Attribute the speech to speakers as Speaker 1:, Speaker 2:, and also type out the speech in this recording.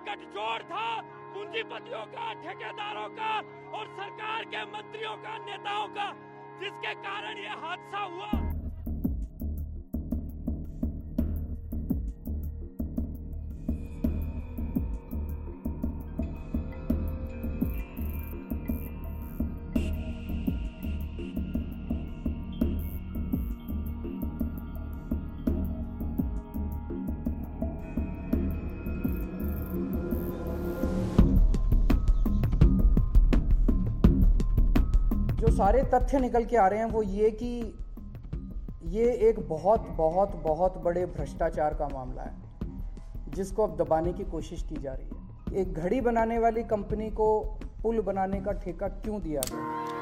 Speaker 1: गठजोड़ था पूंजीपतियों का, ठेकेदारों का और सरकार के मंत्रियों का, नेताओं का, जिसके कारण ये हादसा हुआ।
Speaker 2: जो सारे तथ्य निकल के आ रहे हैं वो ये कि ये एक बहुत बहुत बहुत बड़े भ्रष्टाचार का मामला है जिसको अब दबाने की कोशिश की जा रही है। एक घड़ी बनाने वाली कंपनी को पुल बनाने का ठेका क्यों दिया गया?